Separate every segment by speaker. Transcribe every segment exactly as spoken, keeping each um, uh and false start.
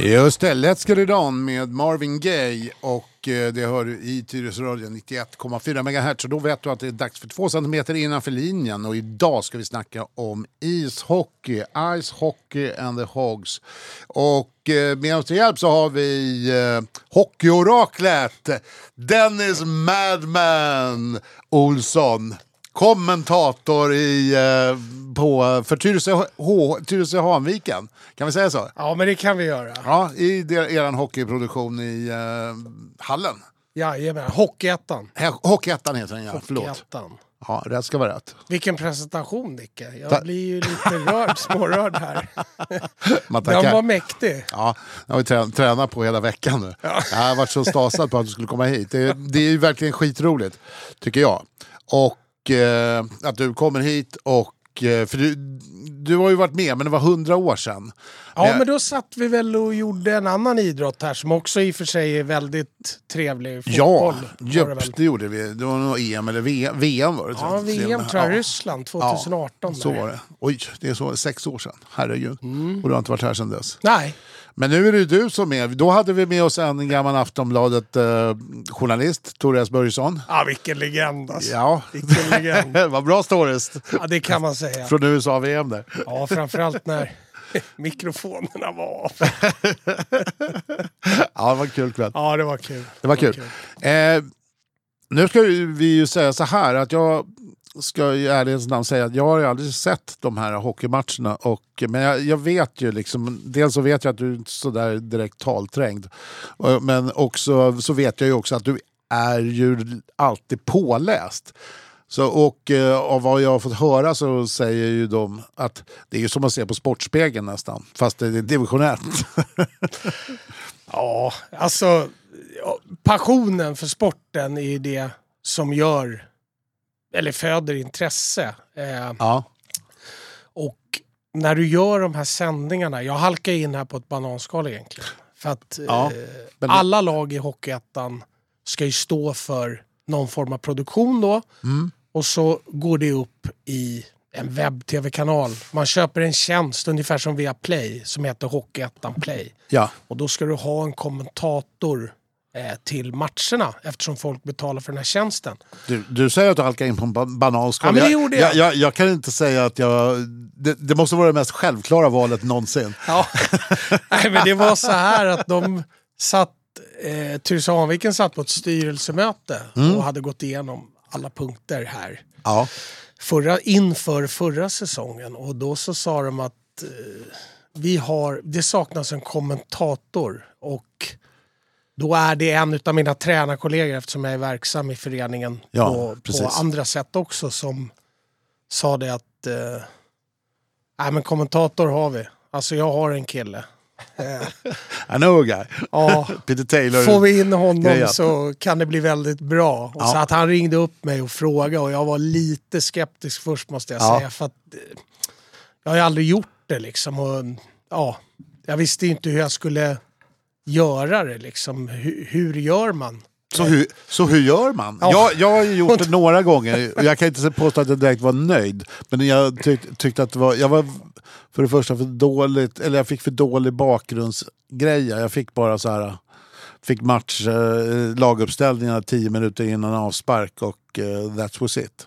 Speaker 1: Just det, Let's Get It On med Marvin Gaye och det hör du i Tyresö Radio nittioett komma fyra megahertz och då vet du att det är dags för två centimeter innanför linjen och idag ska vi snacka om ishockey, Ice Hockey and the Hogs och med oss till hjälp så har vi eh, hockeyoraklet Dennis Madman Olsson, kommentator i, eh, på, för Tyresö, H, Tyresö Hanviken. Kan vi säga så?
Speaker 2: Ja, men det kan vi göra.
Speaker 1: Ja, i der, eran hockeyproduktion i eh, hallen.
Speaker 2: Jajamän, Hockeyettan.
Speaker 1: Hockeyettan heter den, ja. Förlåt.
Speaker 2: Hockeyettan.
Speaker 1: Ja, rätt ska vara rätt.
Speaker 2: Vilken presentation, Nicke. Jag
Speaker 1: Ta-
Speaker 2: blir ju lite rörd, smårörd här.
Speaker 1: Man
Speaker 2: Den var mäktig.
Speaker 1: Ja, jag har vi trä- tränat på hela veckan nu. Ja. Jag har varit så stasad på att du skulle komma hit. Det, det är ju verkligen skitroligt, tycker jag. Och eh, att du kommer hit och för du, du har ju varit med, men det var hundra år sedan.
Speaker 2: Ja, men, men då satt vi väl och gjorde en annan idrott här som också i och för sig är väldigt trevlig. Fotboll,
Speaker 1: ja, djupt, det, det gjorde vi. Det var nog E M eller V M, V M var det.
Speaker 2: Ja, V M tror jag, ja. Ryssland tjugoarton.
Speaker 1: Ja, så var det. Oj, det är så sex år sedan. Herregud. Mm. Och du har inte varit här sedan dess.
Speaker 2: Nej.
Speaker 1: Men nu är det du som är. Då hade vi med oss en gammal Aftonbladet-journalist, eh, Therese Börjesson.
Speaker 2: Ja, vilken legend alltså.
Speaker 1: Ja,
Speaker 2: vilken legend.
Speaker 1: Vad bra stories.
Speaker 2: Ja, det kan man säga.
Speaker 1: Från U S A-V M där.
Speaker 2: Ja, framförallt när mikrofonerna var av.
Speaker 1: Ja, det var kul kväll.
Speaker 2: Ja, det var kul.
Speaker 1: Det var kul. Det var kul. Eh, nu ska vi ju säga så här att jag ska i ärlighetens namn säga att jag har aldrig sett de här hockeymatcherna och, men jag, jag vet ju liksom, dels så vet jag att du inte är så där direkt talträngd, men också så vet jag ju också att du är ju alltid påläst. Så, och eh, av vad jag har fått höra så säger ju de att det är ju som att se på Sportspegeln nästan, fast det är division ett.
Speaker 2: Ja, alltså passionen för sporten är ju det som gör eller föder intresse. Eh,
Speaker 1: ja.
Speaker 2: Och när du gör de här sändningarna, jag halkar in här på ett bananskal egentligen. För att
Speaker 1: ja,
Speaker 2: eh, alla lag i Hockeyettan ska ju stå för någon form av produktion då.
Speaker 1: Mm.
Speaker 2: Och så går det upp i en webb-tv-kanal. Man köper en tjänst ungefär som via Play som heter Hockeyettan Play.
Speaker 1: Ja.
Speaker 2: Och då ska du ha en kommentator till matcherna eftersom folk betalar för den här tjänsten.
Speaker 1: Du, du säger att du halkar in på en bananskal.
Speaker 2: Ja, men det gjorde jag.
Speaker 1: Jag, jag, jag kan inte säga att jag... Det, det måste vara det mest självklara valet någonsin.
Speaker 2: Ja, nej, men det var så här att de satt... Eh, Tyresö Hanviken satt på ett styrelsemöte mm. och hade gått igenom alla punkter här.
Speaker 1: Ja.
Speaker 2: Förra, inför förra säsongen. Och då så sa de att eh, vi har... Det saknas en kommentator och... Då är det en av mina tränarkollegor eftersom jag är verksam i föreningen
Speaker 1: ja,
Speaker 2: på, på andra sätt också som sa det att eh, nej men kommentator har vi. Alltså jag har en kille.
Speaker 1: I know a guy.
Speaker 2: Ja,
Speaker 1: Peter Taylor.
Speaker 2: får vi in honom grejen. Så kan det bli väldigt bra. Och ja. Så att han ringde upp mig och frågade och jag var lite skeptisk först måste jag ja. säga. För att eh, jag har ju aldrig gjort det liksom. Och, ja, jag visste inte hur jag skulle... göra det liksom. Hur, hur gör man?
Speaker 1: Så hur, så hur gör man? Ja. Jag, jag har ju gjort det några gånger och jag kan inte påstå att jag direkt var nöjd. Men jag tyck, tyckte att det var, jag var för det första för dåligt, eller jag fick för dålig bakgrundsgrejer. Jag fick bara så här, fick match, eh, laguppställningar tio minuter innan avspark och eh, that was it.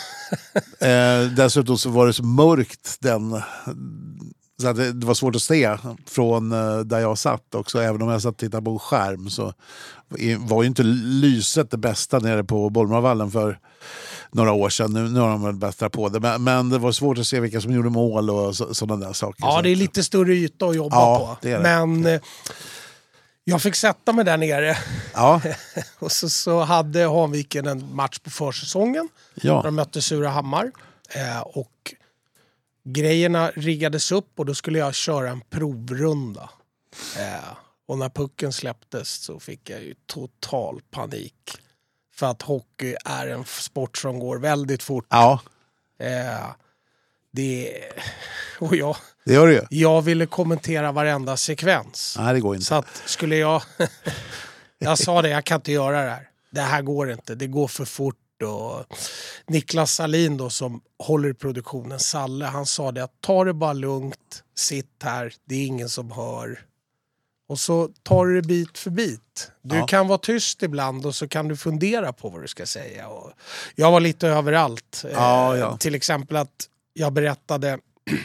Speaker 1: eh, dessutom så var det så mörkt den... Så att det, det var svårt att se från uh, där jag satt också. Även om jag satt och tittade på en skärm så var ju inte lyset det bästa nere på Bollmarvallen för några år sedan. Nu, nu har de väl bättre på det. Men, men det var svårt att se vilka som gjorde mål och så, sådana där saker.
Speaker 2: Ja, det är lite större yta att jobba
Speaker 1: ja,
Speaker 2: på.
Speaker 1: Det är det.
Speaker 2: Men eh, jag fick sätta mig där nere.
Speaker 1: Ja.
Speaker 2: Och så, så hade Hanviken en match på försäsongen.
Speaker 1: Ja.
Speaker 2: De mötte Surahammar. Eh, och grejerna riggades upp och då skulle jag köra en provrunda. Eh, och när pucken släpptes så fick jag ju total panik. För att hockey är en sport som går väldigt fort.
Speaker 1: Ja.
Speaker 2: Eh, det och jag,
Speaker 1: det gör det ju.
Speaker 2: Jag ville kommentera varenda sekvens.
Speaker 1: Nej, det går inte.
Speaker 2: Så att skulle jag... jag sa det, jag kan inte göra det här. Det här går inte, det går för fort. Och Niklas Salin då som håller i produktionen, Salle, han sa det att ta det bara lugnt, sitt här, det är ingen som hör. Och så tar du det bit för bit. Du
Speaker 1: ja.
Speaker 2: kan vara tyst ibland och så kan du fundera på vad du ska säga. Och jag var lite överallt.
Speaker 1: Ja,
Speaker 2: eh,
Speaker 1: ja.
Speaker 2: Till exempel att jag berättade...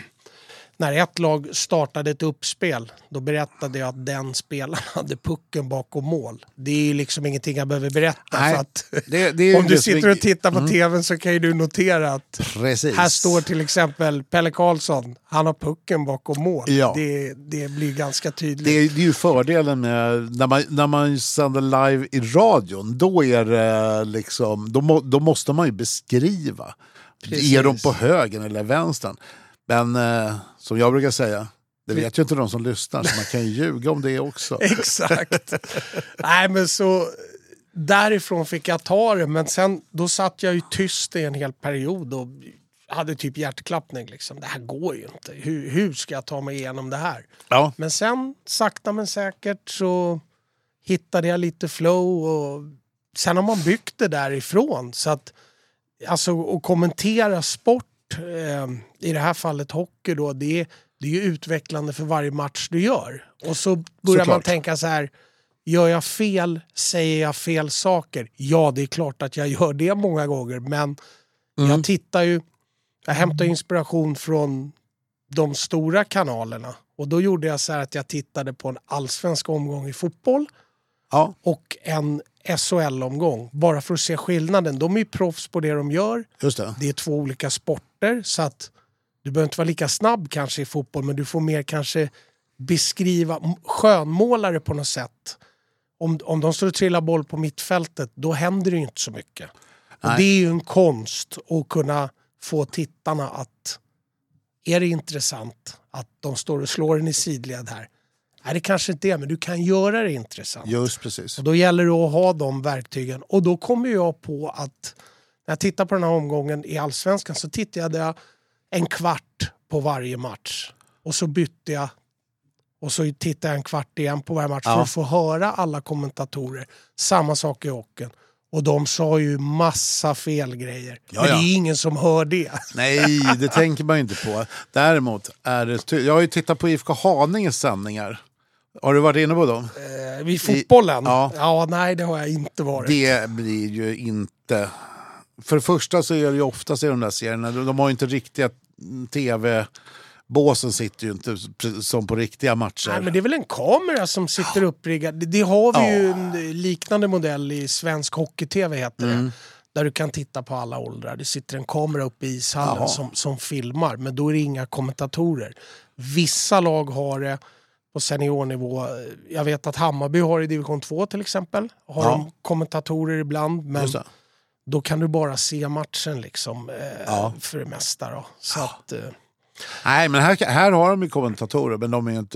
Speaker 2: När ett lag startade ett uppspel, då berättade jag att den spelaren hade pucken bakom mål. Det är ju liksom ingenting jag behöver berätta.
Speaker 1: Nej,
Speaker 2: för att
Speaker 1: det, det är
Speaker 2: om du
Speaker 1: det
Speaker 2: sitter och tittar på mm. tvn så kan ju du notera att
Speaker 1: Precis.
Speaker 2: här står till exempel Pelle Karlsson, han har pucken bakom mål.
Speaker 1: Ja.
Speaker 2: Det, det blir ganska tydligt.
Speaker 1: Det är, det är ju fördelen med när man, när man sänder live i radion, då är det liksom, då, må, då måste man ju beskriva. Precis. Är de på högen eller vänstern? Men eh, som jag brukar säga, det vet ju inte de som lyssnar, så man kan ju ljuga om det också.
Speaker 2: Exakt. Nej, men så därifrån fick jag ta det, men sen då satt jag ju tyst i en hel period och hade typ hjärtklappning liksom. Det här går ju inte. Hur, hur ska jag ta mig igenom det här?
Speaker 1: Ja.
Speaker 2: Men sen sakta men säkert så hittade jag lite flow och sen har man byggt det därifrån, så att alltså att kommentera sport, i det här fallet hockey då, det är, det är ju utvecklande för varje match du gör. Och så börjar Såklart. man tänka så här, gör jag fel, säger jag fel saker? Ja, det är klart att jag gör det många gånger, men mm. jag tittar ju, jag hämtar inspiration från de stora kanalerna. Och då gjorde jag så här att jag tittade på en allsvensk omgång i fotboll
Speaker 1: ja.
Speaker 2: och en S H L-omgång, bara för att se skillnaden. De är ju proffs på det de gör.
Speaker 1: Just det.
Speaker 2: Det är två olika sporter, så att du behöver inte vara lika snabb kanske i fotboll, men du får mer kanske beskriva, skönmålare på något sätt. Om, om de står och trillar boll på mittfältet, då händer det ju inte så mycket. Och det är ju en konst att kunna få tittarna att, är det intressant att de står och slår en i sidled här? Nej, det kanske inte är, men du kan göra det intressant.
Speaker 1: Just precis.
Speaker 2: Och då gäller det att ha de verktygen. Och då kommer jag på att när jag tittar på den här omgången i Allsvenskan så tittade jag en kvart på varje match. Och så bytte jag. Och så tittade jag en kvart igen på varje match ja. för att få höra alla kommentatorer. Samma sak i hockeyn. Och de sa ju massa fel grejer. Ja, men det är ja. ingen som hör det.
Speaker 1: Nej, det tänker man ju inte på. Däremot är det... Ty- jag har ju tittat på I F K Haninges sändningar. Har du varit inne på dem?
Speaker 2: Eh, vid fotbollen?
Speaker 1: I, ja.
Speaker 2: ja, nej det har jag inte varit.
Speaker 1: Det blir ju inte... För det första så är det ju oftast i de där serierna, de har ju inte riktiga tv... Båsen sitter ju inte som på riktiga matcher.
Speaker 2: Nej, men det är väl en kamera som sitter uppriggad. Det, det har vi ja. ju en liknande modell i svensk hockey-tv heter det. Mm. Där du kan titta på alla åldrar. Det sitter en kamera uppe i ishallen som, som filmar. Men då är det inga kommentatorer. Vissa lag har det på seniornivå. Jag vet att Hammarby har i division två till exempel. Har ja. de kommentatorer ibland. Men då kan du bara se matchen liksom. Eh, ja. För det mesta då. Så ja. att... Eh,
Speaker 1: Nej, men här, här har de ju kommentatorer, men de är ju inte...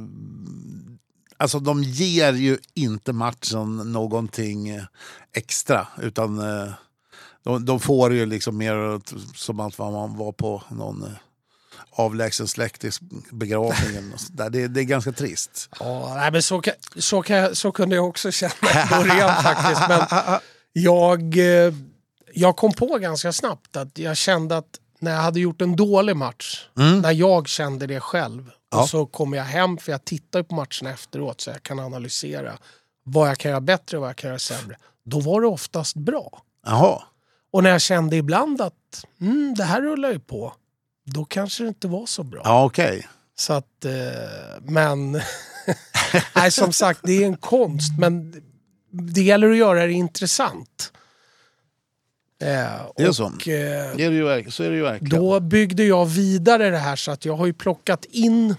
Speaker 1: Alltså de ger ju inte matchen någonting extra, utan de, de får ju liksom mer som att man var på någon avlägsen släktisk begravning. Det, det är ganska trist.
Speaker 2: Ja, nej, men så, så, kan, så kunde jag också känna i början faktiskt. Men jag, jag kom på ganska snabbt att jag kände att när jag hade gjort en dålig match, mm. när jag kände det själv, ja. och så kom jag hem, för jag tittar på matchen efteråt så jag kan analysera vad jag kan göra bättre och vad jag kan göra sämre. Då var det oftast bra.
Speaker 1: Jaha. Och
Speaker 2: när jag kände ibland att mm, det här rullar ju på, då kanske det inte var så bra.
Speaker 1: Ja, okej. Okay.
Speaker 2: Så att, eh, men nej, som sagt, det är en konst, men det gäller att göra det intressant. Eh,
Speaker 1: det är och, så. Eh, det är det ju, så är det ju verkligen.
Speaker 2: Då byggde jag vidare det här, så att jag har ju plockat in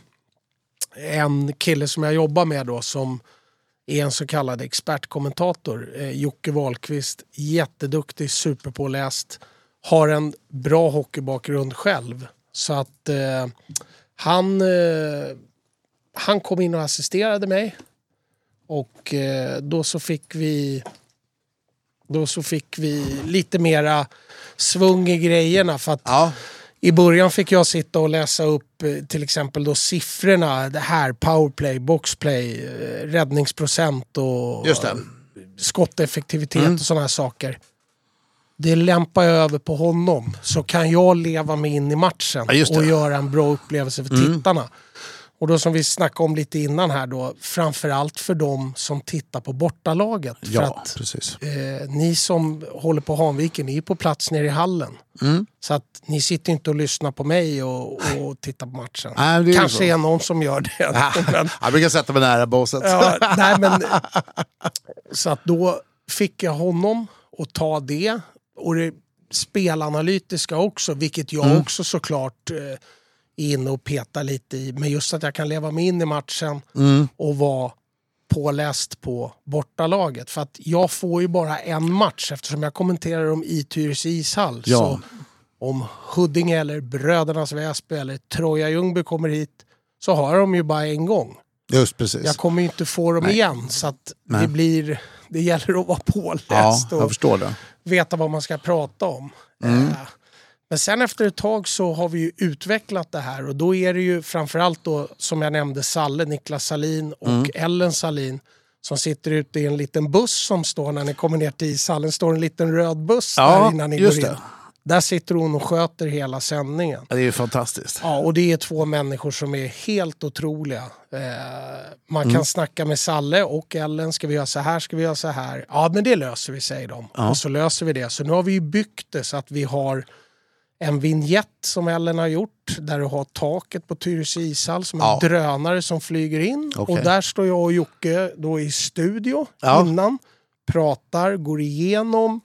Speaker 2: en kille som jag jobbar med då, som är en så kallad expertkommentator. Eh, Jocke Wahlqvist, jätteduktig, superpåläst, har en bra hockeybakgrund själv. Så att eh, han, eh, han kom in och assisterade mig. Och eh, då så fick vi... Då så fick vi lite mera svung i grejerna, för att ja. i början fick jag sitta och läsa upp till exempel då siffrorna, det här powerplay, boxplay, räddningsprocent och
Speaker 1: Just det.
Speaker 2: skotteffektivitet mm. och sådana här saker. Det lämpar jag över på honom, så kan jag leva mig in i matchen ja, och göra en bra upplevelse för mm. tittarna. Och då som vi snackade om lite innan här då, framförallt för dem som tittar på bortalaget.
Speaker 1: Ja,
Speaker 2: för att,
Speaker 1: precis.
Speaker 2: Eh, ni som håller på Hanviken, ni är på plats nere i hallen.
Speaker 1: Mm.
Speaker 2: Så att ni sitter inte och lyssnar på mig och, och tittar på matchen.
Speaker 1: Nej, det är
Speaker 2: Kanske
Speaker 1: så.
Speaker 2: är någon som gör det.
Speaker 1: Ja,
Speaker 2: men,
Speaker 1: jag brukar sätta mig nära båset.
Speaker 2: ja, nej, men, så att då fick jag honom att ta det. Och det spelanalytiska också, vilket jag mm. också såklart... Eh, in och peta lite i. Men just att jag kan leva mig in i matchen mm. och vara påläst på bortalaget. För att jag får ju bara en match eftersom jag kommenterar om i Tyresö ishall.
Speaker 1: Ja.
Speaker 2: Så om Huddinge eller Brödernas Väsby eller Troja Ljungby kommer hit så har de ju bara en gång.
Speaker 1: Just precis.
Speaker 2: Jag kommer ju inte få dem Nej. igen så att Nej. det blir det gäller att vara påläst
Speaker 1: ja, jag
Speaker 2: och
Speaker 1: förstår det.
Speaker 2: veta vad man ska prata om.
Speaker 1: Mm.
Speaker 2: Uh, Men sen efter ett tag så har vi ju utvecklat det här och då är det ju framförallt då som jag nämnde Salle, Niklas Salin och mm. Ellen Salin som sitter ute i en liten buss som står när ni kommer ner till ishallen. Står en liten röd buss
Speaker 1: ja,
Speaker 2: där innan ni
Speaker 1: just
Speaker 2: går in.
Speaker 1: Det.
Speaker 2: Där sitter hon och sköter hela sändningen.
Speaker 1: Ja, det är ju fantastiskt.
Speaker 2: Ja, och det är två människor som är helt otroliga. Eh, man kan mm. snacka med Salle och Ellen. Ska vi göra så här? Ska vi göra så här? Ja, men det löser vi, säger de. Ja. Och så löser vi det. Så nu har vi ju byggt det så att vi har en vignett som Ellen har gjort där du har taket på Tyresö ishall som ja. en drönare som flyger in. Okay. Och där står jag och Jocke då i studio ja. innan. Pratar, går igenom,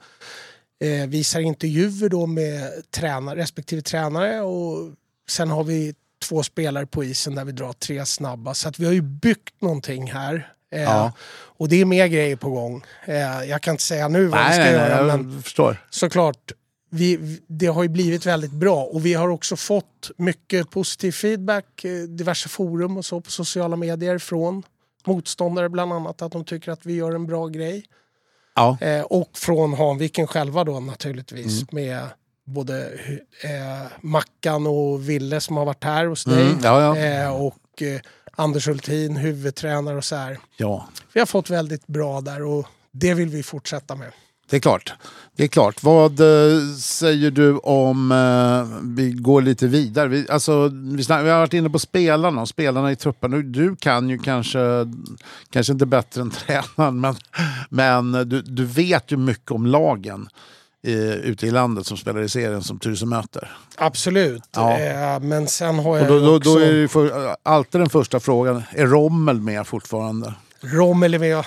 Speaker 2: eh, visar intervjuer då med tränare, respektive tränare. Och sen har vi två spelare på isen där vi drar tre snabba. Så att vi har ju byggt någonting här. Eh, ja. Och det är mer grejer på gång. Eh, jag kan inte säga nu vad
Speaker 1: nej,
Speaker 2: vi ska
Speaker 1: nej,
Speaker 2: göra.
Speaker 1: Nej,
Speaker 2: men
Speaker 1: förstår.
Speaker 2: Såklart. Vi, det har ju blivit väldigt bra och vi har också fått mycket positiv feedback, diverse forum och så på sociala medier från motståndare bland annat att de tycker att vi gör en bra grej.
Speaker 1: Ja.
Speaker 2: Eh, och från Hanviken själva då naturligtvis mm. med både eh, Mackan och Ville som har varit här hos dig
Speaker 1: mm. ja, ja.
Speaker 2: Eh, och eh, Anders Hultin, huvudtränare och så här.
Speaker 1: Ja.
Speaker 2: Vi har fått väldigt bra där och det vill vi fortsätta med.
Speaker 1: Det är klart. Det är klart. Vad eh, säger du om eh, vi går lite vidare? Vi, alltså, vi, snack, vi har varit inne på spelarna och spelarna i truppen. Du, du kan ju kanske, kanske inte bättre än tränaren, men, men du, du vet ju mycket om lagen i, ute i landet som spelar i serien som Tyresö möter.
Speaker 2: Absolut.
Speaker 1: Ja.
Speaker 2: Eh, men sen har jag
Speaker 1: och då, då,
Speaker 2: också...
Speaker 1: då är det för, alltid den första frågan. Är Rommel med fortfarande?
Speaker 2: Rommel är med.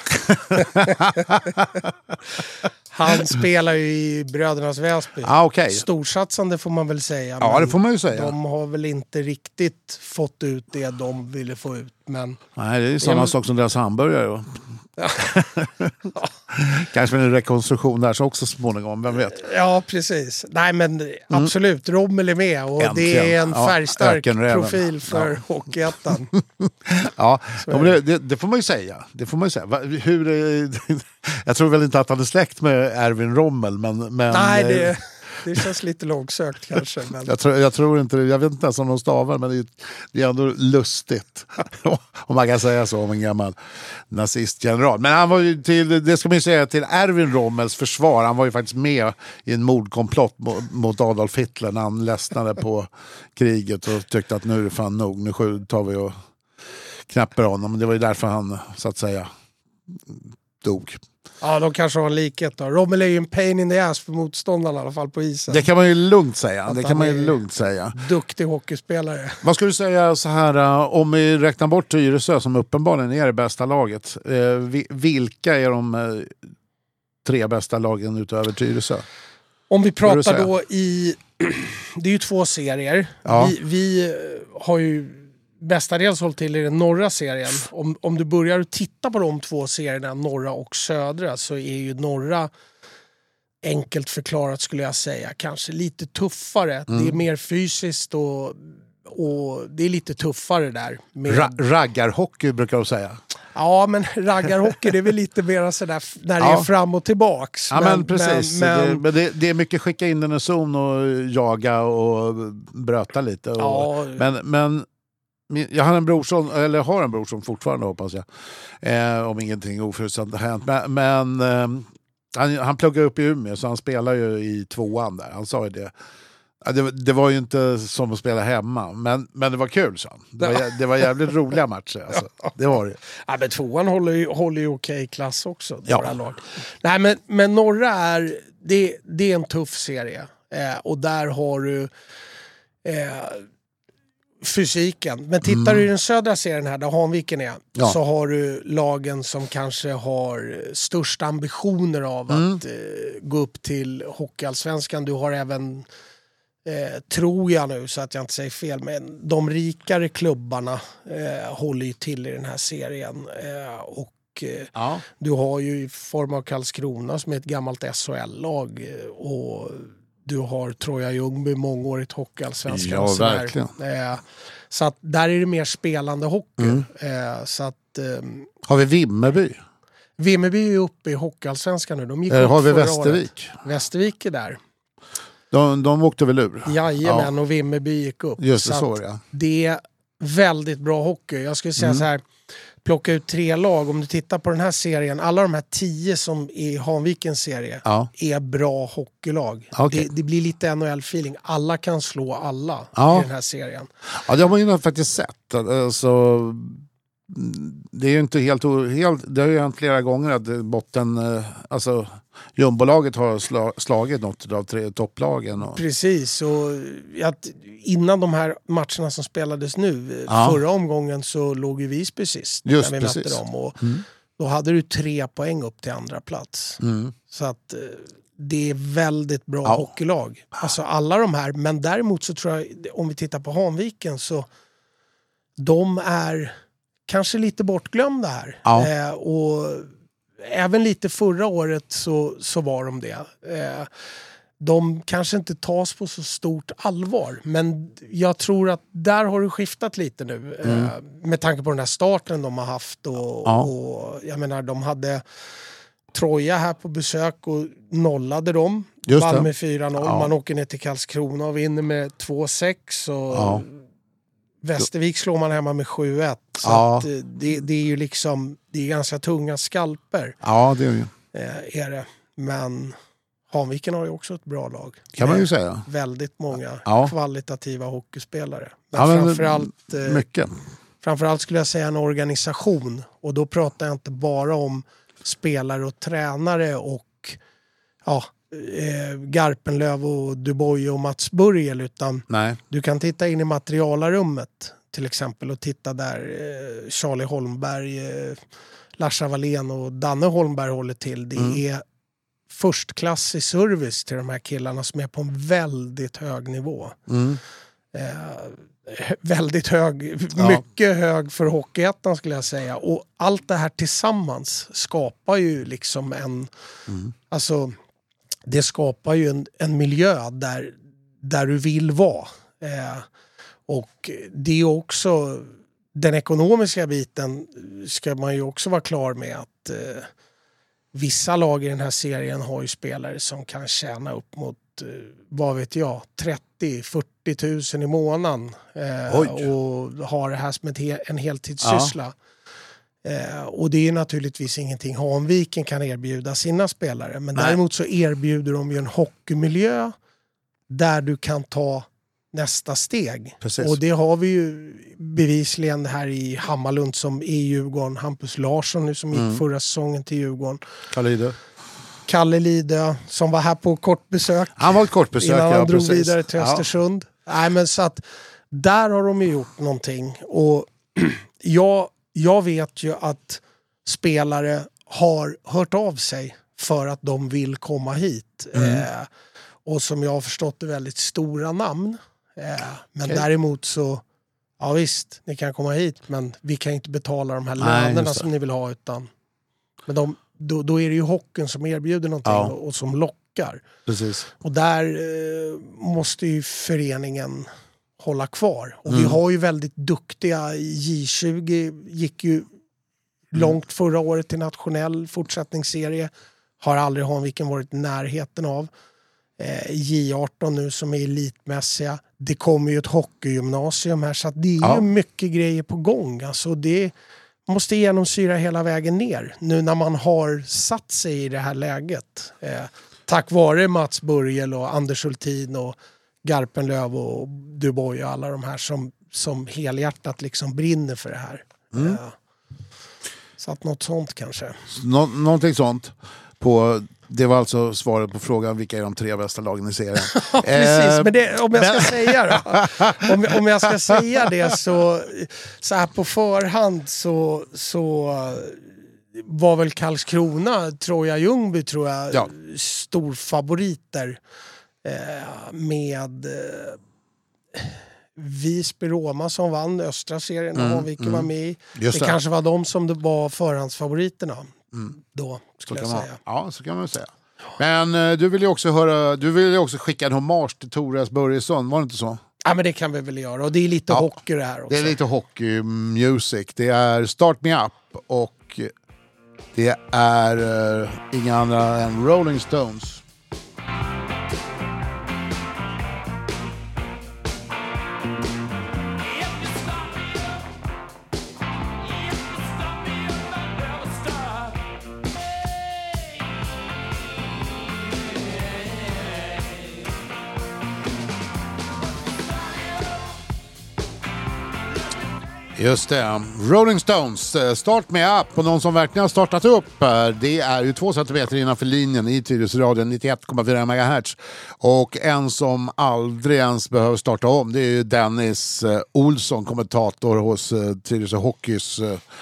Speaker 2: Han spelar ju i Brödernas Väsby.
Speaker 1: Ah, okay.
Speaker 2: Storsatsande får man väl säga.
Speaker 1: Ja, det får man ju säga.
Speaker 2: De har väl inte riktigt fått ut det de ville få ut. Men...
Speaker 1: Nej, det är samma men... sak som deras hamburgare. Ja. Kanske en rekonstruktion där så också småningom, vem vet?
Speaker 2: Ja, precis. Nej, men absolut, mm. Rommel är med och Äntligen. Det är en färgstark ja, profil för ja. Hockeyettan.
Speaker 1: Ja, ja men det, det, det får man ju säga. Det får man ju säga. Hur, jag tror väl inte att han är släkt med Erwin Rommel, men... men
Speaker 2: Nej, det... Det känns lite långsökt kanske. Men...
Speaker 1: Jag, tror, jag tror inte, jag vet inte ens om de stavar, men det är, det är ändå lustigt. Om man kan säga så om en gammal nazistgeneral. Men han var ju till, det ska man ju säga till Erwin Rommels försvar, han var ju faktiskt med i en mordkomplott mot, mot Adolf Hitler när han ledsnade på kriget och tyckte att nu är det fan nog, nu tar vi och knäpper honom. Men det var ju därför han, så att säga, dog.
Speaker 2: Ja, de kanske har en likhet då. Rommel är ju en pain in the ass för motståndarna i alla fall på isen.
Speaker 1: Det kan man ju lugnt säga. Det kan man ju lugnt säga.
Speaker 2: Duktig hockeyspelare.
Speaker 1: Vad skulle du säga så här, om vi räknar bort Tyresö som uppenbarligen är det bästa laget. Eh, vilka är de eh, tre bästa lagen utöver Tyresö?
Speaker 2: Om vi pratar då i... Det är ju två serier. Ja. Vi, vi har ju... Bästadels håll till i den norra serien. Om, om du börjar titta på de två serierna, norra och södra, så är ju norra enkelt förklarat skulle jag säga kanske lite tuffare. Mm. Det är mer fysiskt och, och det är lite tuffare där. Med...
Speaker 1: Ra- raggarhockey brukar de säga.
Speaker 2: Ja, men raggarhockey det är väl lite mer sådär när det ja. är fram och tillbaks.
Speaker 1: Ja, men, men precis. Men, men... Det, det, det är mycket skicka in den i zon och jaga och bröta lite. Och,
Speaker 2: ja.
Speaker 1: Men... men jag har en brorson, eller har en brorson fortfarande hoppas jag, eh, om ingenting oförutsett har hänt. Men, men eh, han, han pluggar upp i Umeå så han spelar ju i tvåan där. Han sa ju det. Ja, det, det var ju inte som att spela hemma, men, men det var kul. Så. Det, var, det var jävligt roliga matcher. Alltså. Det var det.
Speaker 2: Ja, men tvåan håller ju, håller ju okej klass också.
Speaker 1: Ja.
Speaker 2: Lag. Nej, men, men norra är, det, det är en tuff serie. Eh, och där har du eh, fysiken. Men tittar mm. du i den södra serien här, där Hanviken är, ja. så har du lagen som kanske har störst ambitioner av mm. att eh, gå upp till Hockeyallsvenskan. Du har även, eh, tror jag nu så att jag inte säger fel, men de rikare klubbarna eh, håller ju till i den här serien. Eh, och eh, ja. du har ju i form av Karlskrona som är ett gammalt S H L-lag eh, och du har Troja Ljungby, mångårigt hockeyallsvenskan.
Speaker 1: Ja, verkligen.
Speaker 2: Eh, så att där är det mer spelande hockey. Mm. Eh, så att, eh,
Speaker 1: har vi Vimmerby?
Speaker 2: Vimmerby är uppe i hockeyallsvenskan nu. De gick
Speaker 1: eh,
Speaker 2: upp
Speaker 1: har vi
Speaker 2: förra
Speaker 1: Västervik?
Speaker 2: Året. Västervik är där.
Speaker 1: De, de åkte väl ur?
Speaker 2: Jajamän, ja. och Vimmerby gick upp.
Speaker 1: Just det,
Speaker 2: så
Speaker 1: så ja.
Speaker 2: Det är väldigt bra hockey. Jag skulle säga mm. så här, plocka ut tre lag. Om du tittar på den här serien, alla de här tio som är i Hanvikens serie ja. är bra hockeylag. Okay. Det, det blir lite N H L-feeling. Alla kan slå alla ja. i den här serien.
Speaker 1: Ja, det har man ju faktiskt sett. Alltså, det är ju inte helt, helt... Det har ju hänt flera gånger att botten... Alltså, jumbolaget har sla, slagit något av tre topplagen. Och...
Speaker 2: Precis, och att innan de här matcherna som spelades nu, ja. förra omgången så låg ju Visby sist.
Speaker 1: Just
Speaker 2: när vi
Speaker 1: precis.
Speaker 2: mötte dem. Och
Speaker 1: mm.
Speaker 2: då hade du tre poäng upp till andra plats.
Speaker 1: Mm.
Speaker 2: Så att det är väldigt bra
Speaker 1: ja.
Speaker 2: hockeylag. Alltså alla de här, men däremot så tror jag, om vi tittar på Hanviken så de är kanske lite bortglömda här.
Speaker 1: Ja.
Speaker 2: Eh, och även lite förra året så, så var de det. Eh, de kanske inte tas på så stort allvar. Men jag tror att där har det skiftat lite nu. Mm. Eh, med tanke på den här starten de har haft. Och,
Speaker 1: ja.
Speaker 2: och jag menar, de hade Troja här på besök och nollade dem. Vann med fyra noll. Ja. Man åker ner till Karlskrona och vinner med två sex. Och
Speaker 1: ja.
Speaker 2: Västervik slår man hemma med sju ett. Så
Speaker 1: ja.
Speaker 2: att det, det är ju liksom, det är ganska tunga skalper.
Speaker 1: Ja, det är ju.
Speaker 2: Eh, är det. Men Hanviken har ju också ett bra lag.
Speaker 1: Kan man ju säga.
Speaker 2: Väldigt många
Speaker 1: ja.
Speaker 2: kvalitativa hockeyspelare. Men,
Speaker 1: ja, men
Speaker 2: framförallt, eh,
Speaker 1: mycket.
Speaker 2: Framförallt skulle jag säga en organisation. Och då pratar jag inte bara om spelare och tränare och ja, eh, Garpenlöv och Dubois och Mats Burgel, utan
Speaker 1: Nej.
Speaker 2: du kan titta in i materialarummet till exempel och titta där eh, Charlie Holmberg, eh, Larsa Wallén och Danne Holmberg håller till. Det mm. är förstklassig service till de här killarna som är på en väldigt hög nivå.
Speaker 1: Mm.
Speaker 2: Eh, väldigt hög,
Speaker 1: ja.
Speaker 2: mycket hög för Hockeyettan skulle jag säga. Och allt det här tillsammans skapar ju liksom en,
Speaker 1: mm.
Speaker 2: alltså det skapar ju en, en miljö där, där du vill vara. Eh, och det är också den ekonomiska biten ska man ju också vara klar med att eh, vissa lag i den här serien har ju spelare som kan tjäna upp mot, eh, vad vet jag, trettio till fyrtio tusen i månaden eh, och har det här som ett he- en heltidssyssla. Ja. Eh, och det är naturligtvis ingenting Hanviken kan erbjuda sina spelare, men Nej. däremot så erbjuder de ju en hockeymiljö där du kan ta nästa steg.
Speaker 1: Precis.
Speaker 2: Och det har vi ju bevisligen här i Hammarlund som är Djurgården. Hampus Larsson nu som gick mm. förra säsongen till Djurgården.
Speaker 1: Kalle Lidö.
Speaker 2: Kalle Lidö som var här på kort besök.
Speaker 1: Han var ett kort besök,
Speaker 2: innan han
Speaker 1: ja,
Speaker 2: drog
Speaker 1: precis.
Speaker 2: vidare till Östersund. Ja. Nej, men så att där har de ju gjort någonting. Och jag, jag vet ju att spelare har hört av sig för att de vill komma hit. Mm. Eh, och som jag har förstått är väldigt stora namn. Eh, men okay. däremot så, ja visst, ni kan komma hit, men vi kan inte betala de här lönerna som ni vill ha, utan men de, då, då är det ju hockeyn som erbjuder någonting ja. och, och som lockar.
Speaker 1: Precis.
Speaker 2: Och där eh, måste ju föreningen hålla kvar. Och
Speaker 1: mm.
Speaker 2: vi har ju väldigt duktiga, J tjugo gick ju mm. långt förra året till nationell fortsättningsserie. Har aldrig Hanviken varit i närheten av. J arton nu som är elitmässiga. Det kommer ju ett hockeygymnasium här, så att det är ja. ju mycket grejer på gång. Alltså det måste genomsyra hela vägen ner nu när man har satt sig i det här läget. Eh, tack vare Mats Burgel och Anders Hultin och Garpenlöv och Dubois och alla de här som, som helhjärtat liksom brinner för det här. Mm. Uh, så att något sånt kanske.
Speaker 1: Nå- någonting sånt. På, det var alltså svaret på frågan vilka är de tre bästa lagen i serien.
Speaker 2: Ja, precis. Men det, om jag ska säga då, om, om jag ska säga det så, så här på förhand så, så var väl Karlskrona, Troja Ljungby tror jag, ja. storfavoriter eh, med eh, Visby Roma som vann östra serien mm, och vilken mm. var med i. Det, det kanske var de som det var förhandsfavoriterna. Mm. Då skulle jag
Speaker 1: man,
Speaker 2: säga.
Speaker 1: Ja, så kan man säga. Men uh, du vill ju också höra, du vill ju också skicka en hommage till Toras Börjesson, var det inte så?
Speaker 2: Ja, men det kan vi väl göra. Och det är lite ja, hockey det här också.
Speaker 1: Det är lite hockey music. Det är Start Me Up och det är uh, inga andra än Rolling Stones. Just det, Rolling Stones, Start Me Up, och någon som verkligen har startat upp här, det är ju två centimeter innanför linjen i Tyresöradion nittioett komma fyra megahertz, och en som aldrig ens behöver starta om, det är ju Dennis Olsson, kommentator hos Tyresö Hockeys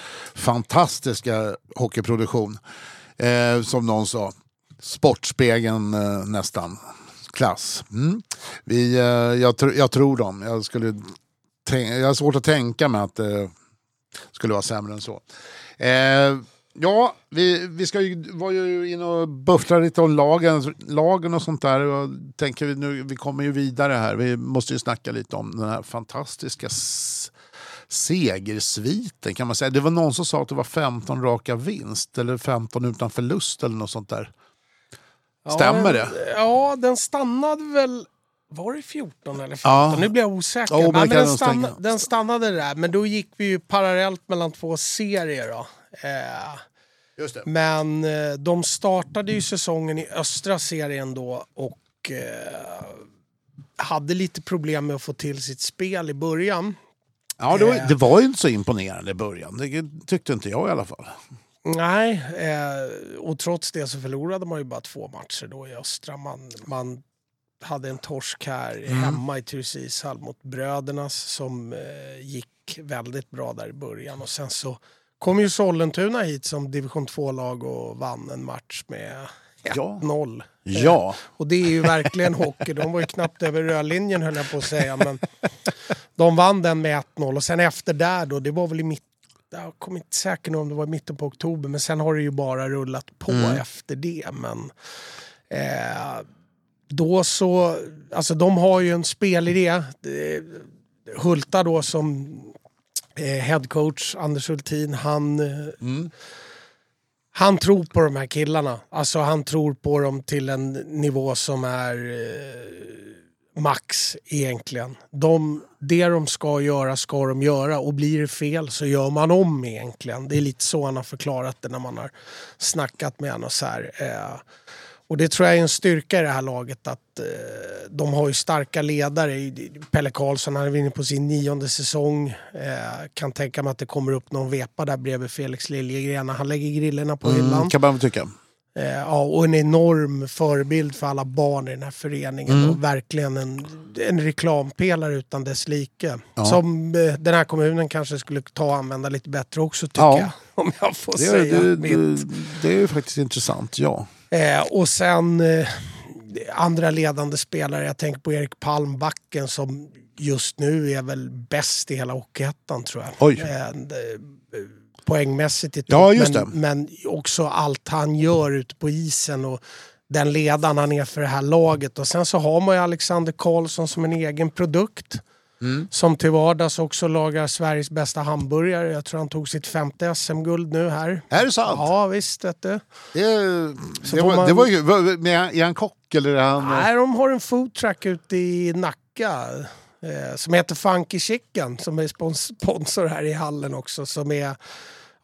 Speaker 1: fantastiska hockeyproduktion, eh, som någon sa, Sportspegeln eh, nästan, klass. Mm. Vi, eh, jag, tr- jag tror dem, jag skulle Jag har svårt att tänka mig att det skulle vara sämre än så. Eh, ja, vi, vi ska ju, var ju in och buffla lite om lagen, lagen och sånt där. Och tänker vi, nu, vi kommer ju vidare här. Vi måste ju snacka lite om den här fantastiska s- segersviten, kan man säga. Det var någon som sa att det var femton raka vinst eller femton utan förlust eller något sånt där. Stämmer
Speaker 2: ja,
Speaker 1: det?
Speaker 2: Ja, den stannade väl... Var det fjorton eller femton? Ja. Nu blir jag osäker.
Speaker 1: Oh,
Speaker 2: Nej, men den, stann, den stannade där. Men då gick vi ju parallellt mellan två serier då. Eh,
Speaker 1: Just det.
Speaker 2: Men eh, de startade ju säsongen i östra serien då och eh, hade lite problem med att få till sitt spel i början.
Speaker 1: Ja, det var, det var ju inte så imponerande i början. Det tyckte inte jag i alla fall.
Speaker 2: Nej, eh, och trots det så förlorade man ju bara två matcher då i östra. Man... man hade en torsk här mm. hemma i Tyresö ishall mot Brödernas som eh, gick väldigt bra där i början. Och sen så kom ju Sollentuna hit som division två-lag och vann en match med ett noll.
Speaker 1: Ja. ja.
Speaker 2: Eh, och det är ju verkligen hockey. De var ju knappt över rödlinjen, höll jag på att säga. Men de vann den med ett noll. Och sen efter där då, det var väl i mitten, jag kommer inte säkert nu om det var i mitten på oktober. Men sen har det ju bara rullat på mm. efter det. Men... Eh, Då så, alltså de har ju en spelidé. Hulta då som eh, headcoach, Anders Hultin, han, mm. han tror på de här killarna. Alltså han tror på dem till en nivå som är eh, max egentligen. De, det de ska göra ska de göra, och blir det fel så gör man om egentligen. Det är lite så han har förklarat det när man har snackat med honom så här. Eh, Och det tror jag är en styrka i det här laget, att eh, de har ju starka ledare. Pelle Karlsson, han är inne på sin nionde säsong. Eh, kan tänka mig att det kommer upp någon vepa där bredvid Felix Liljegren. Han lägger grillerna på hyllan.
Speaker 1: Mm, kan man tycka.
Speaker 2: Eh, ja, och en enorm förebild för alla barn i den här föreningen. Mm. Och verkligen en, en reklampelare utan dess like. Ja. Som eh, den här kommunen kanske skulle ta och använda lite bättre också, tycker ja. jag. Om jag får
Speaker 1: det,
Speaker 2: säga
Speaker 1: det,
Speaker 2: mitt.
Speaker 1: Det, det är ju faktiskt intressant, ja.
Speaker 2: Eh, och sen eh, andra ledande spelare, jag tänker på Erik Palmbacken som just nu är väl bäst i hela Hockeyettan, tror jag.
Speaker 1: Oj.
Speaker 2: Eh, poängmässigt i topp,
Speaker 1: ja, just
Speaker 2: men, men också allt han gör ute på isen och den ledaren han är för det här laget. Och sen så har man ju Alexander Karlsson som en egen produkt. Mm. Som till vardags också lagar Sveriges bästa hamburgare. Jag tror han tog sitt femte S M-guld nu här.
Speaker 1: Är det sant?
Speaker 2: Ja, visst. Vet du.
Speaker 1: Det, det, var, man... det var ju... Är han kock eller är han...
Speaker 2: Nej, de har en foodtruck ute i Nacka eh, som heter Funky Chicken, som är spons- sponsor här i hallen också. Som är...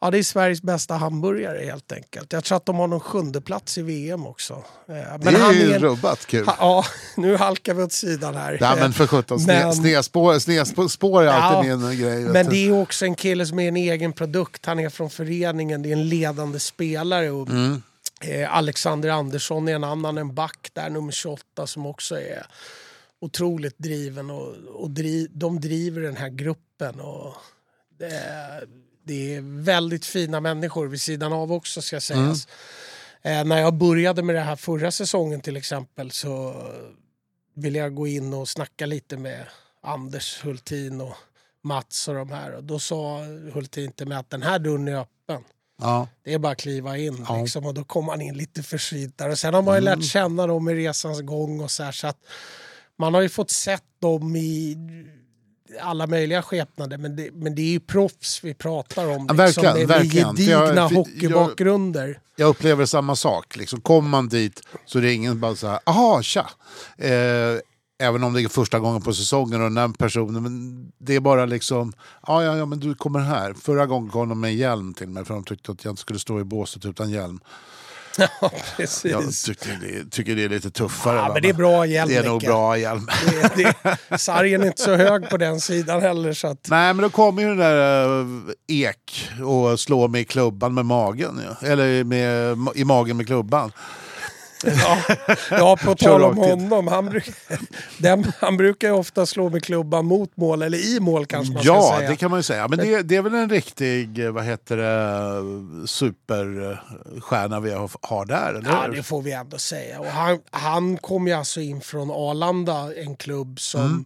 Speaker 2: Ja, det är Sveriges bästa hamburgare helt enkelt. Jag tror att de har någon sjunde plats i V M också. Men
Speaker 1: det är
Speaker 2: han
Speaker 1: ju
Speaker 2: är en...
Speaker 1: rubbat kul.
Speaker 2: Ja, nu halkar vi åt sidan här.
Speaker 1: Ja, men för sjutton,
Speaker 2: men...
Speaker 1: snedspår, snedspår är alltid
Speaker 2: ja,
Speaker 1: min grej.
Speaker 2: Men det är också en kille som är en egen produkt. Han är från föreningen, det är en ledande spelare. Och,
Speaker 1: mm.
Speaker 2: eh, Alexander Andersson är en annan, en back där, nummer tjugoåtta, som också är otroligt driven. Och, och driv, de driver den här gruppen. Och det, det är väldigt fina människor vid sidan av också, ska sägas. Mm. Eh, när jag började med det här förra säsongen till exempel, så ville jag gå in och snacka lite med Anders Hultin och Mats och de här. Och då sa Hultin till mig att den här dörren är öppen.
Speaker 1: Ja.
Speaker 2: Det är bara att kliva in.
Speaker 1: Ja.
Speaker 2: Liksom, och då kom man in lite försynt där. Och sen har man ju mm. lärt känna dem i resans gång och så här. Så att man har ju fått sett dem i alla möjliga skepnader. Men det, men det är ju proffs vi pratar om.
Speaker 1: Ja,
Speaker 2: liksom,
Speaker 1: verkligen,
Speaker 2: med
Speaker 1: verkligen.
Speaker 2: gedigna
Speaker 1: jag,
Speaker 2: hockeybakgrunder.
Speaker 1: Jag, jag upplever samma sak. Liksom, kommer man dit så är det ingen bara så här, aha, tja. Eh, Även om det är första gången på säsongen och den här personen, men det är bara liksom, ja, ja, ja, men du kommer här. Förra gången kom de med en hjälm till mig för de tyckte att jag inte skulle stå i båset utan hjälm.
Speaker 2: Ja, precis.
Speaker 1: Jag tycker det, tycker det är lite tuffare.
Speaker 2: Ja, men det är bra hjälm.
Speaker 1: Det är nog bra hjälm.
Speaker 2: Det, det, sargen är inte så hög på den sidan heller. Så att...
Speaker 1: Nej, men då kommer ju den där uh, ek och slår mig i klubban med magen. Ja. Eller med, i magen med klubban.
Speaker 2: Ja, ja, på tal om honom. Han, bruk, den, han brukar ju ofta slå med klubban mot mål, eller i mål kanske man
Speaker 1: ja,
Speaker 2: ska säga.
Speaker 1: Ja, det kan man ju säga. Men det, det är väl en riktig, vad heter det, superstjärna vi har där, eller?
Speaker 2: Ja, det får vi ändå säga. Och han, han kom ju alltså in från Arlanda, en klubb som... Mm.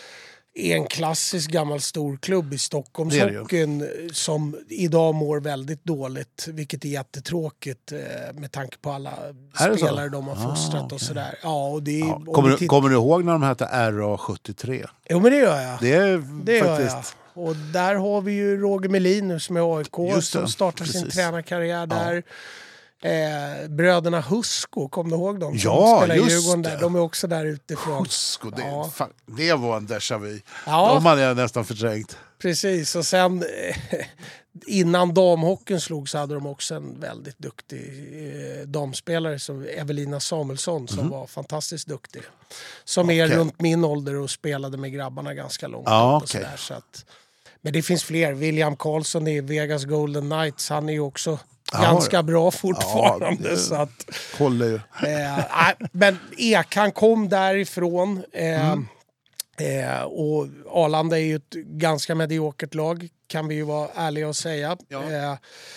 Speaker 2: är en klassisk gammal storklubb i Stockholmshockeyn som idag mår väldigt dåligt, vilket är jättetråkigt eh, med tanke på alla spelare de har fostrat ah, okay. och sådär. Ja, och det är,
Speaker 1: ja.
Speaker 2: och
Speaker 1: kommer,
Speaker 2: det
Speaker 1: du, kommer du ihåg när de hette R A sjuttiotre?
Speaker 2: Jo, men det gör jag.
Speaker 1: Det är
Speaker 2: det
Speaker 1: faktiskt...
Speaker 2: gör jag. Och där har vi ju Roger Melinus med A I K som startar sin tränarkarriär där. Ja. Eh, bröderna Husko, kom du ihåg dem?
Speaker 1: Ja,
Speaker 2: spelar
Speaker 1: just
Speaker 2: Djurgården där.
Speaker 1: det.
Speaker 2: De är också där utifrån.
Speaker 1: Husko, det,
Speaker 2: ja.
Speaker 1: fan, det var en déjà vu.
Speaker 2: Ja.
Speaker 1: De hade jag nästan förträngt.
Speaker 2: Precis, och sen eh, innan damhockeyn slog så hade de också en väldigt duktig eh, damspelare som Evelina Samuelsson som mm. var fantastiskt duktig. Som okay. är runt min ålder och spelade med grabbarna ganska långt.
Speaker 1: Ja,
Speaker 2: och
Speaker 1: okay.
Speaker 2: sådär, så att, men det finns fler. William Karlsson i Vegas Golden Knights, han är ju också ganska ja, bra fortfarande. Ja, det, så att,
Speaker 1: håller ju.
Speaker 2: Eh, men Ek, han kom därifrån. Eh, mm. eh, och Arlanda är ju ett ganska mediokert lag, kan vi ju vara ärliga och säga. Ja. Eh,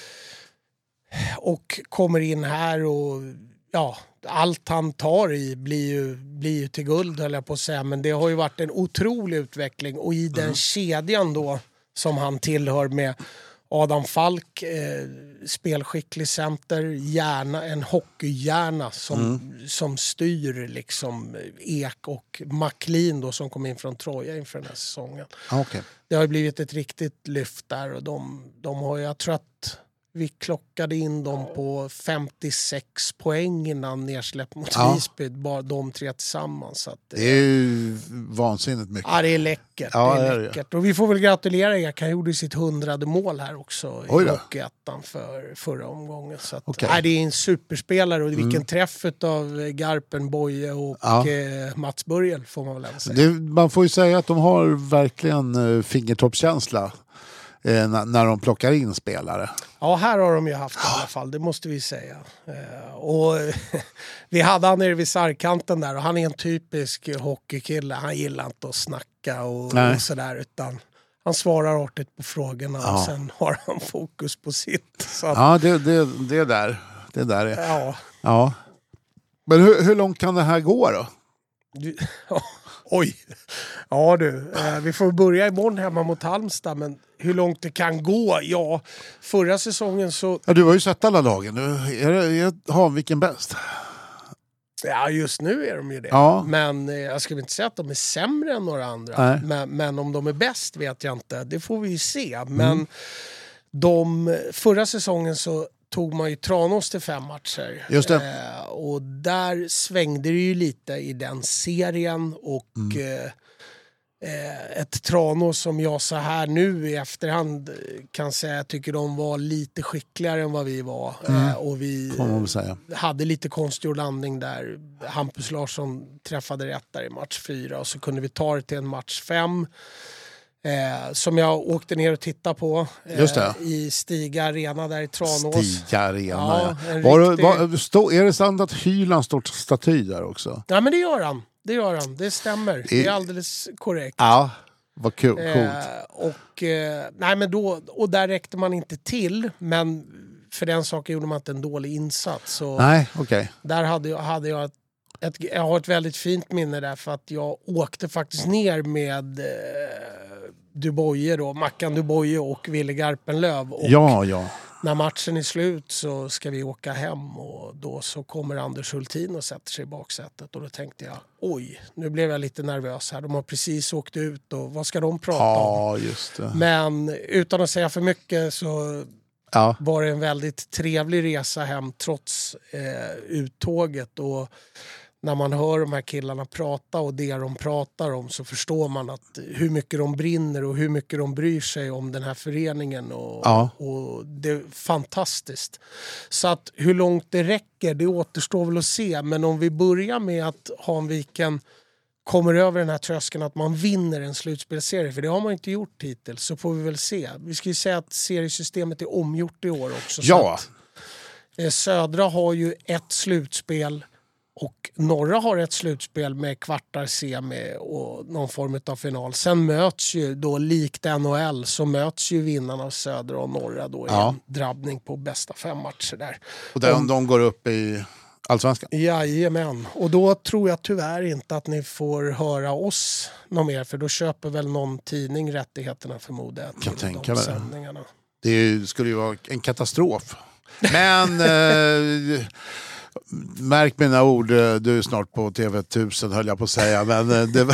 Speaker 2: och kommer in här och ja, allt han tar i blir ju, blir ju till guld, höll jag på att säga. Men det har ju varit en otrolig utveckling. Och i den mm. kedjan då som han tillhör med Adam Falk, eh, spelskicklig center, hjärna, en hockeyhjärna som, mm. som styr liksom Ek och McLean då som kom in från Troja inför den här säsongen.
Speaker 1: Okay.
Speaker 2: Det har ju blivit ett riktigt lyft där och de, de har, jag tror att vi klockade in dem på femtiosex poäng innan nedsläpp mot ja. Visby, bara de tre tillsammans. Så att,
Speaker 1: det är ju vansinnigt mycket.
Speaker 2: Ja, det är läckert.
Speaker 1: Ja,
Speaker 2: det är läckert. Och vi får väl gratulera Ek. Han gjorde sitt hundrade mål här också i Hockeyettan för förra omgången. Så att, okay. ja, det är en superspelare och vilken mm. träff av Garpen, Boye och ja. eh, Mats Börjel får man väl även säga.
Speaker 1: Det, man får ju säga att de har verkligen uh, fingertoppskänsla eh, när de plockar in spelare.
Speaker 2: Ja, här har de ju haft i alla fall, det måste vi säga. Eh, och vi hade han nere vid sargkanten där och han är en typisk hockeykille. Han gillar inte att snacka och, och sådär, utan han svarar artigt på frågorna ja. Och sen har han fokus på sitt. Så att,
Speaker 1: ja, det, det, det är där. Det är där.
Speaker 2: Ja.
Speaker 1: Ja. Men hur, hur långt kan det här gå då?
Speaker 2: Du, ja, oj. Ja du, eh, vi får börja imorgon hemma mot Halmstad, men hur långt det kan gå? Ja, förra säsongen så...
Speaker 1: Ja, du har ju sett alla lagen. Är, är Hanviken bäst?
Speaker 2: Ja, just nu är de ju det.
Speaker 1: Ja.
Speaker 2: Men eh, jag skulle inte säga att de är sämre än några andra. Men, men om de är bäst vet jag inte. Det får vi ju se. Men mm. de, förra säsongen så tog man ju Tranås till fem matcher.
Speaker 1: Just det.
Speaker 2: Eh, och där svängde det ju lite i den serien. Och... Mm. Eh, eh, ett Tranås som jag så här nu i efterhand kan säga jag tycker de var lite skickligare än vad vi var.
Speaker 1: Mm.
Speaker 2: Eh, och vi hade lite konstgjord landning där. Hampus Larsson träffade rätt där i match fyra och så kunde vi ta det till en match fem. Eh, som jag åkte ner och tittade på eh, i Stiga Arena där i Tranås.
Speaker 1: Stiga Arena, ja. Var, riktig... var, stå, är det sant att Hyland står staty där också?
Speaker 2: Ja, men det gör han. Det gör han. Det stämmer. I... Det är alldeles korrekt.
Speaker 1: Ja, vad kul. Coolt.
Speaker 2: Eh, och, eh, nej, men då, och där räckte man inte till, men för den saken gjorde man inte en dålig insats. Så
Speaker 1: nej, okej. Okay.
Speaker 2: Där hade jag, hade jag ett Ett, jag har ett väldigt fint minne där för att jag åkte faktiskt ner med eh, Duboye då, Mackan Duboye och Wille Garpenlöv. Och
Speaker 1: ja, ja.
Speaker 2: När matchen är slut så ska vi åka hem och då så kommer Anders Hultin och sätter sig i baksätet och då tänkte jag, oj, nu blev jag lite nervös här. De har precis åkt ut och vad ska de prata
Speaker 1: ja,
Speaker 2: om?
Speaker 1: Just det.
Speaker 2: Men utan att säga för mycket så ja. Var det en väldigt trevlig resa hem trots eh, uttåget och när man hör de här killarna prata och det de pratar om så förstår man att hur mycket de brinner och hur mycket de bryr sig om den här föreningen. Och, ja. och det är fantastiskt. Så att hur långt det räcker, det återstår väl att se. Men om vi börjar med att Hanviken kommer över den här tröskeln att man vinner en slutspelserie, för det har man inte gjort hittills, så får vi väl se. Vi ska ju säga att seriesystemet är omgjort i år också.
Speaker 1: Ja.
Speaker 2: Så att, eh, Södra har ju ett slutspel och norra har ett slutspel med kvartar, semi och någon form av final. Sen möts ju då, likt N H L, så möts ju vinnarna av södra och norra då ja. I en drabbning på bästa fem matcher där.
Speaker 1: Och där Om, de går upp i Allsvenskan?
Speaker 2: Jajamän. Och då tror jag tyvärr inte att ni får höra oss någon mer, för då köper väl någon tidning rättigheterna förmodar jag till
Speaker 1: tänka
Speaker 2: de sändningarna.
Speaker 1: Det skulle ju vara en katastrof. Men... eh, märk mina ord, du är snart på T V tusen höll jag på att säga, men det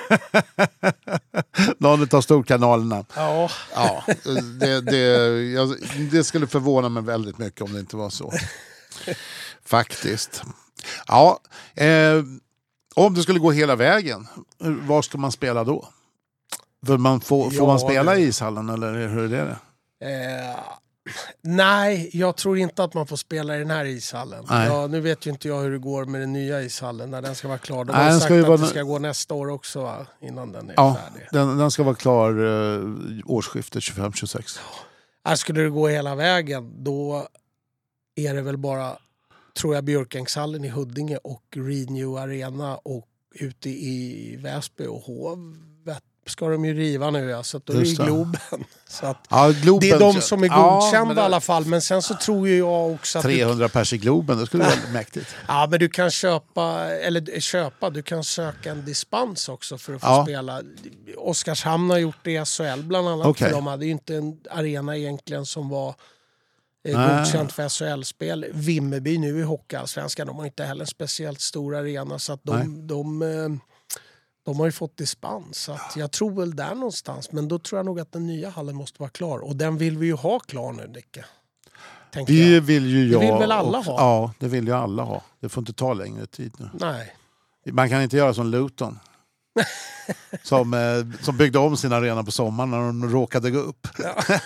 Speaker 1: någon av storkanalerna.
Speaker 2: Ja.
Speaker 1: Ja, det, det, jag, det skulle förvåna mig väldigt mycket om det inte var så. Faktiskt. Ja, eh, om det skulle gå hela vägen, var ska man spela då? För man får, ja, får man spela i ishallen eller hur är det?
Speaker 2: Eh... Nej, jag tror inte att man får spela i den här ishallen. Ja, nu vet ju inte jag hur det går med den nya ishallen när den ska vara klar. De har Nej, sagt att vara... det ska gå nästa år också, va? Innan den är
Speaker 1: ja,
Speaker 2: färdig.
Speaker 1: Den, den ska vara klar uh, årsskiftet tjugofem tjugosex.
Speaker 2: Ja, skulle det gå hela vägen, då är det väl bara, tror jag, Björkängshallen i Huddinge och Renew Arena och ute i Väsby och Hovet ska de ju riva nu, ja, så att då är det Globen. Så att
Speaker 1: ja, Globen.
Speaker 2: Det är de som är godkända ja, det... i alla fall, men sen så tror ju jag också att
Speaker 1: trehundra du... pers i Globen, det skulle vara väldigt mäktigt.
Speaker 2: Ja, men du kan köpa, eller köpa, du kan söka en dispens också för att få ja. spela. Oskarshamn har gjort det i S H L bland annat, okay. För de hade ju inte en arena egentligen som var eh, godkänt för S H L-spel. Vimmerby nu i Hockeyallsvenskan, de har inte heller en speciellt stor arena, så att de... de eh, De har ju fått dispens, så att jag tror väl där någonstans. Men då tror jag nog att den nya hallen måste vara klar. Och den vill vi ju ha klar nu, Nicke.
Speaker 1: Vi jag. vill ju jag.
Speaker 2: Det vill väl alla
Speaker 1: och,
Speaker 2: ha?
Speaker 1: Ja, det vill ju alla ha. Det får inte ta längre tid nu.
Speaker 2: Nej.
Speaker 1: Man kan inte göra som Luton. som, eh, som byggde om sin arena på sommaren när de råkade gå upp. Ja.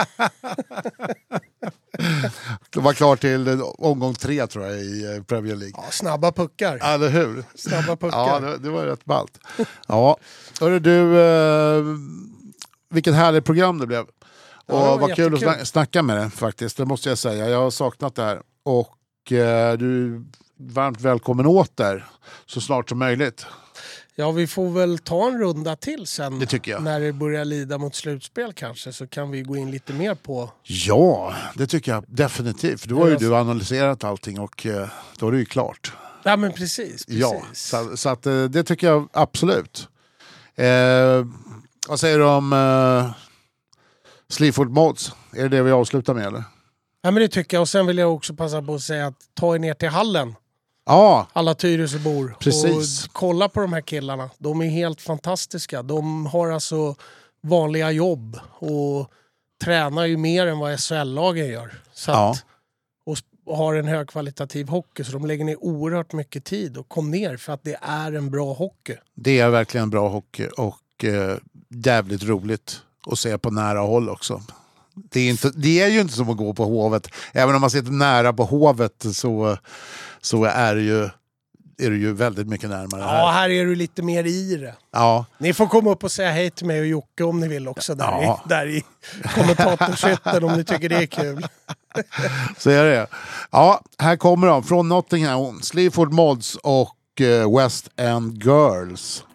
Speaker 1: Det var klart till omgång tre, tror jag, i Premier League.
Speaker 2: Ja, snabba puckar.
Speaker 1: Ja, eller hur?
Speaker 2: Snabba puckar.
Speaker 1: Ja, det, det var rätt ballt. Ja, hörru du, eh, vilket härligt program det blev. Och ja, vad kul jättekul. Att snacka med dig faktiskt, det måste jag säga. Jag har saknat det här. Och eh, du är varmt välkommen åter så snart som möjligt.
Speaker 2: Ja, vi får väl ta en runda till sen.
Speaker 1: Det tycker jag.
Speaker 2: När det börjar lida mot slutspel kanske, så kan vi gå in lite mer på...
Speaker 1: Ja, det tycker jag definitivt. För då har ju du analyserat allting och eh, då är det ju klart.
Speaker 2: Ja, men precis. precis.
Speaker 1: Ja, så, så att, det tycker jag absolut. Eh, vad säger du om eh, Sleaford Mods? Är det det vi avslutar med, eller?
Speaker 2: Ja, men det tycker jag. Och sen vill jag också passa på att säga att ta er ner till hallen.
Speaker 1: Ja,
Speaker 2: alla Tyresöbor.
Speaker 1: Precis.
Speaker 2: Och kolla på de här killarna. De är helt fantastiska. De har alltså vanliga jobb och tränar ju mer än vad S H L-lagen gör. Så
Speaker 1: ja.
Speaker 2: att, och har en högkvalitativ hockey, så de lägger ner oerhört mycket tid och kom ner för att det är en bra hockey.
Speaker 1: Det är verkligen en bra hockey och eh, jävligt roligt att se på nära håll också. Det är, inte, det är ju inte som att gå på Hovet. Även om man sitter nära på Hovet så, så är det ju är du ju väldigt mycket närmare här.
Speaker 2: Ja, här är du lite mer i det.
Speaker 1: Ja.
Speaker 2: Ni får komma upp och säga hej till mig och Jocke om ni vill också där, ja. i, där i kommentatorshytten om ni tycker det är kul.
Speaker 1: Så är det. Ja, här kommer de från Nottingham, Sleaford Mods och uh, West End Girls.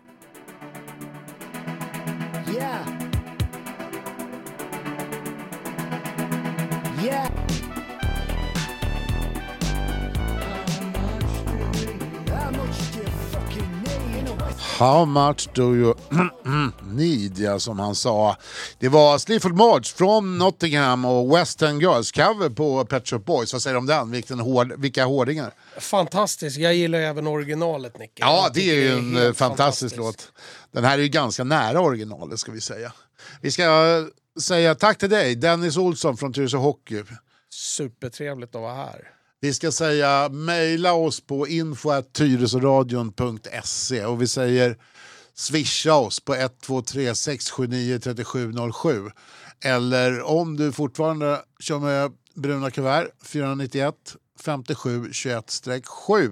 Speaker 3: Yeah. Yeah.
Speaker 1: How much do you need, ja, som han sa. Det var Sleaford Mods från Nottingham och West End Girls, cover på Pet Shop Boys. Vad säger du om den? Vilken hård, vilka hårdingar?
Speaker 2: Fantastiskt. Jag gillar även originalet, Nicke.
Speaker 1: Ja, det är ju en är fantastisk låt. Den här är ju ganska nära originalet, ska vi säga. Vi ska säga tack till dig, Dennis Olsson från Tyresö Hockey.
Speaker 2: Supertrevligt att vara här.
Speaker 1: Vi ska säga mejla oss på info at tyresöradion punkt se och vi säger swisha oss på ett två tre sex sju nio tre sju noll sju. Eller om du fortfarande kör med bruna kuvert fyra nio ett femtiosju tjugoett sju.